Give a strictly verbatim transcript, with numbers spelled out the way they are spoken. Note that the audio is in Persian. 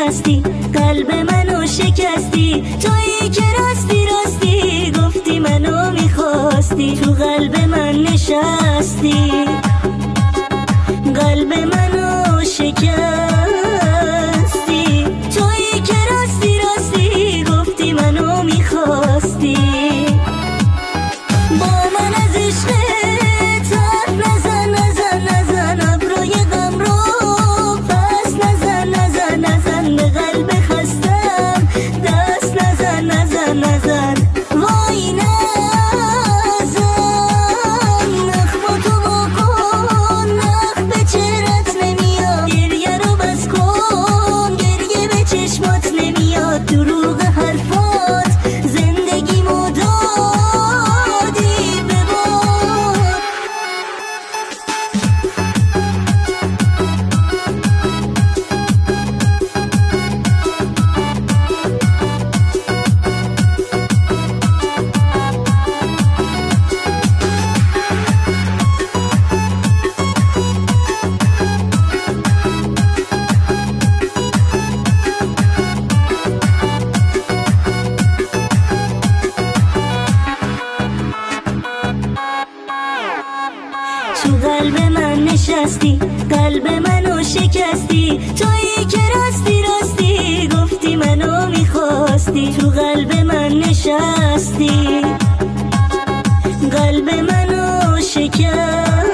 نشستی، قلب منو شکستی. تویی که راستی راستی گفتی منو میخواستی، تو قلب من نشستی، قلب منو شکستی. تویی که راستی راستی گفتی منو میخواستی. با من از عشقت حرف نزن نزن نزن، ابروی غم رو پس نزن نزن نزن، به قلب خستم دست نزن نزن نزن. وای نزن نخ با تو بکن، نخ به چهرت نمیاد، گریه رو بس کن، گریه به چشمات نمیاد. دروغ حرفات زندگیمو دادی به باد. تو قلب من نشستی، قلب منو شکستی. تویی که راستی راستی گفتی منو میخواستی، تو قلب من نشستی، قلب منو شکستی.